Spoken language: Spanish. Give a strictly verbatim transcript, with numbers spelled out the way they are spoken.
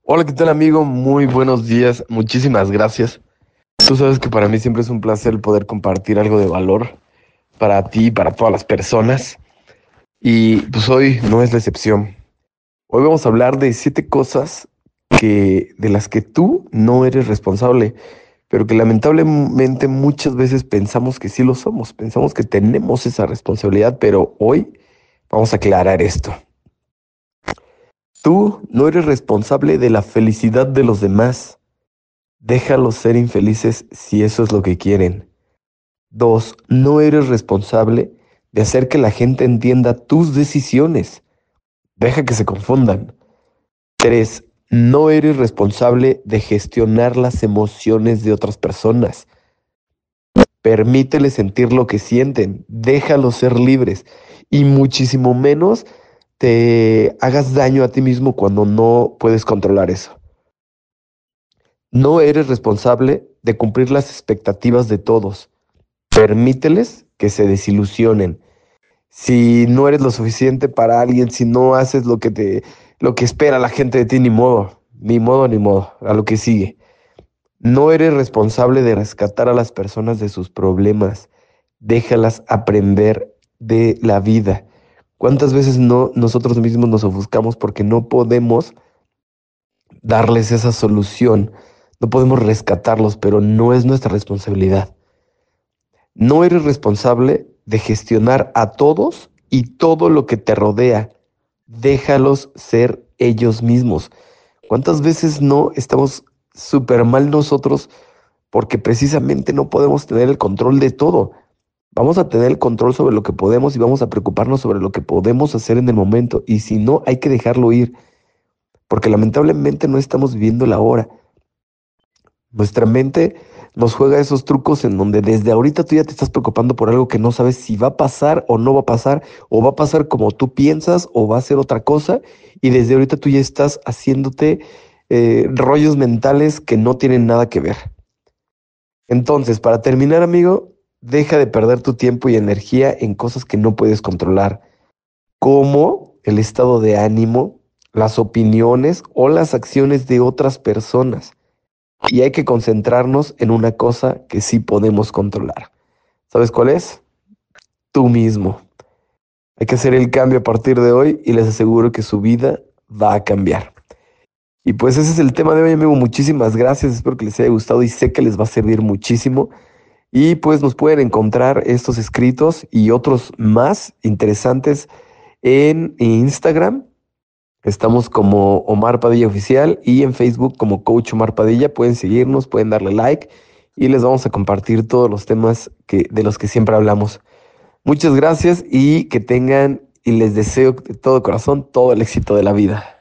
Hola, ¿qué tal amigo? Muy buenos días, muchísimas gracias. Tú sabes que para mí siempre es un placer el poder compartir algo de valor para ti y para todas las personas. Y pues hoy no es la excepción. Hoy vamos a hablar de siete cosas que, de las que tú no eres responsable, pero que lamentablemente muchas veces pensamos que sí lo somos, pensamos que tenemos esa responsabilidad, pero hoy vamos a aclarar esto. Tú no eres responsable de la felicidad de los demás. Déjalos ser infelices si eso es lo que quieren. Dos, no eres responsable de hacer que la gente entienda tus decisiones. Deja que se confundan. Tres, no eres responsable de gestionar las emociones de otras personas. Permíteles sentir lo que sienten. Déjalos ser libres. Y muchísimo menos te hagas daño a ti mismo cuando no puedes controlar eso. No eres responsable de cumplir las expectativas de todos. Permíteles que se desilusionen. Si no eres lo suficiente para alguien, si no haces lo que te, lo que espera la gente de ti, ni modo, ni modo, ni modo, a lo que sigue. No eres responsable de rescatar a las personas de sus problemas. Déjalas aprender de la vida. ¿Cuántas veces no nosotros mismos nos ofuscamos porque no podemos darles esa solución? No podemos rescatarlos, pero no es nuestra responsabilidad. No eres responsable de gestionar a todos y todo lo que te rodea. Déjalos ser ellos mismos. ¿Cuántas veces no estamos súper mal nosotros porque precisamente no podemos tener el control de todo? Vamos a tener el control sobre lo que podemos y vamos a preocuparnos sobre lo que podemos hacer en el momento. Y si no, hay que dejarlo ir, porque lamentablemente no estamos viviendo la hora. Nuestra mente nos juega esos trucos en donde desde ahorita tú ya te estás preocupando por algo que no sabes si va a pasar o no va a pasar, o va a pasar como tú piensas o va a ser otra cosa, y desde ahorita tú ya estás haciéndote eh, rollos mentales que no tienen nada que ver. Entonces, para terminar, amigo, deja de perder tu tiempo y energía en cosas que no puedes controlar, como el estado de ánimo, las opiniones o las acciones de otras personas. Y hay que concentrarnos en una cosa que sí podemos controlar. ¿Sabes cuál es? Tú mismo. Hay que hacer el cambio a partir de hoy y les aseguro que su vida va a cambiar. Y pues ese es el tema de hoy, amigo. Muchísimas gracias. Espero que les haya gustado y sé que les va a servir muchísimo. Y pues nos pueden encontrar estos escritos y otros más interesantes en Instagram. Estamos como Omar Padilla Oficial y en Facebook como Coach Omar Padilla. Pueden seguirnos, pueden darle like y les vamos a compartir todos los temas que, de los que siempre hablamos. Muchas gracias y que tengan y les deseo de todo corazón todo el éxito de la vida.